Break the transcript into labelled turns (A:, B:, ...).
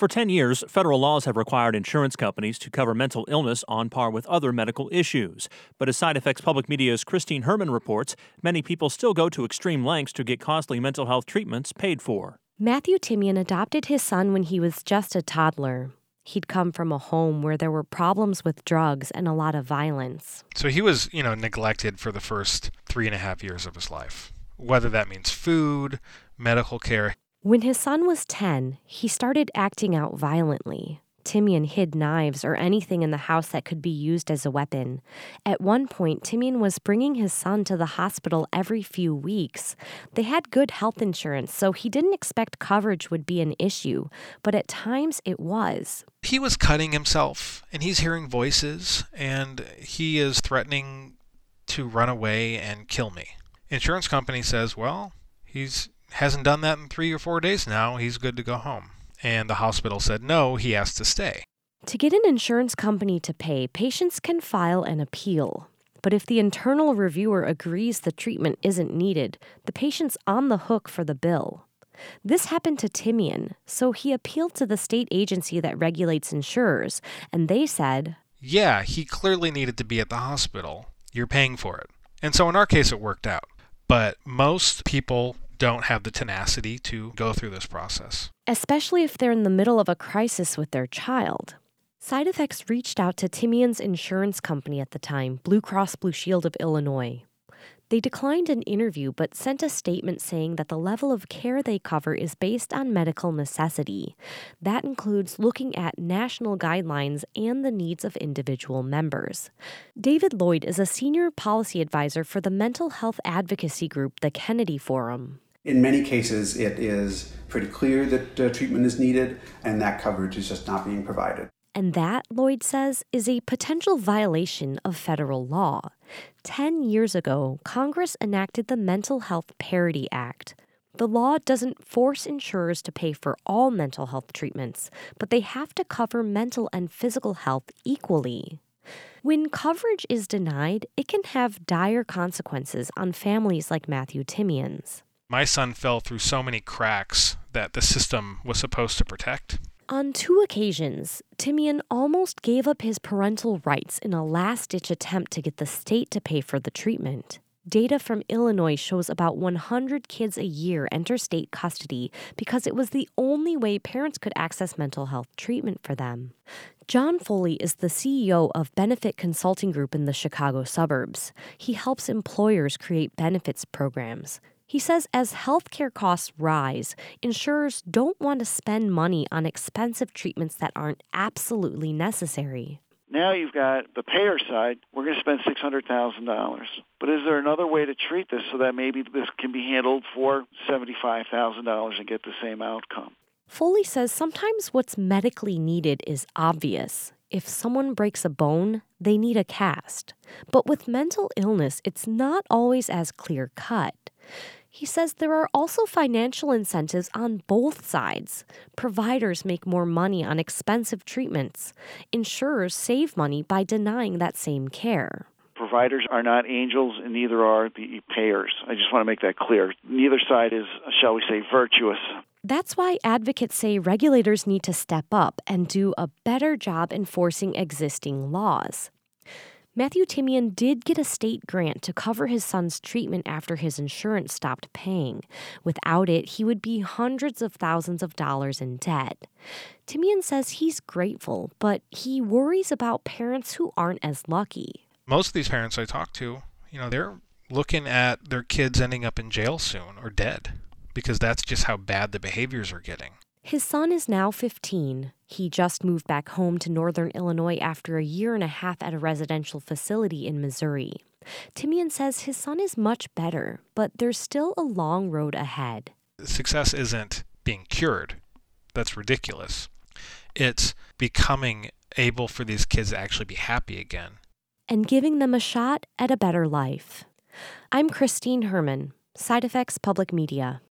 A: For 10 years, federal laws have required insurance companies to cover mental illness on par with other medical issues. But as Side Effects Public Media's Christine Herman reports, many people still go to extreme lengths to get costly mental health treatments paid for.
B: Matthew Timian adopted his son when he was just a toddler. He'd come from a home where there were problems with drugs and a lot of violence.
C: So he was, neglected for the first 3.5 years of his life, whether that means food, medical care.
B: When his son was 10, he started acting out violently. Timian hid knives or anything in the house that could be used as a weapon. At one point, Timian was bringing his son to the hospital every few weeks. They had good health insurance, so he didn't expect coverage would be an issue, but at times it was.
C: He was cutting himself, and he's hearing voices, and he is threatening to run away and kill me. Insurance company says, well, he's hasn't done that in 3 or 4 days now. He's good to go home. And the hospital said no, he has to stay.
B: To get an insurance company to pay, patients can file an appeal. But if the internal reviewer agrees the treatment isn't needed, the patient's on the hook for the bill. This happened to Timian, so he appealed to the state agency that regulates insurers, and they said,
C: yeah, he clearly needed to be at the hospital. You're paying for it. And so in our case, it worked out. But most people don't have the tenacity to go through this process.
B: Especially if they're in the middle of a crisis with their child. Side Effects reached out to Timian's insurance company at the time, Blue Cross Blue Shield of Illinois. They declined an interview but sent a statement saying that the level of care they cover is based on medical necessity. That includes looking at national guidelines and the needs of individual members. David Lloyd is a senior policy advisor for the mental health advocacy group, the Kennedy Forum.
D: In many cases, it is pretty clear that treatment is needed, and that coverage is just not being provided.
B: And that, Lloyd says, is a potential violation of federal law. 10 years ago, Congress enacted the Mental Health Parity Act. The law doesn't force insurers to pay for all mental health treatments, but they have to cover mental and physical health equally. When coverage is denied, it can have dire consequences on families like Matthew Timian's.
C: My son fell through so many cracks that the system was supposed to protect.
B: On 2 occasions, Timian almost gave up his parental rights in a last-ditch attempt to get the state to pay for the treatment. Data from Illinois shows about 100 kids a year enter state custody because it was the only way parents could access mental health treatment for them. John Foley is the CEO of Benefit Consulting Group in the Chicago suburbs. He helps employers create benefits programs. He says as healthcare costs rise, insurers don't want to spend money on expensive treatments that aren't absolutely necessary.
E: Now you've got the payer side, we're going to spend $600,000. But is there another way to treat this so that maybe this can be handled for $75,000 and get the same outcome?
B: Foley says sometimes what's medically needed is obvious. If someone breaks a bone, they need a cast. But with mental illness, it's not always as clear-cut. He says there are also financial incentives on both sides. Providers make more money on expensive treatments. Insurers save money by denying that same care.
E: Providers are not angels, and neither are the payers. I just want to make that clear. Neither side is, shall we say, virtuous.
B: That's why advocates say regulators need to step up and do a better job enforcing existing laws. Matthew Timian did get a state grant to cover his son's treatment after his insurance stopped paying. Without it, he would be hundreds of thousands of dollars in debt. Timian says he's grateful, but he worries about parents who aren't as lucky.
C: Most of these parents I talk to, they're looking at their kids ending up in jail soon or dead because that's just how bad the behaviors are getting.
B: His son is now 15. He just moved back home to northern Illinois after a year and a half at a residential facility in Missouri. Timian says his son is much better, but there's still a long road ahead.
C: Success isn't being cured. That's ridiculous. It's becoming able for these kids to actually be happy again.
B: And giving them a shot at a better life. I'm Christine Herman, Side Effects Public Media.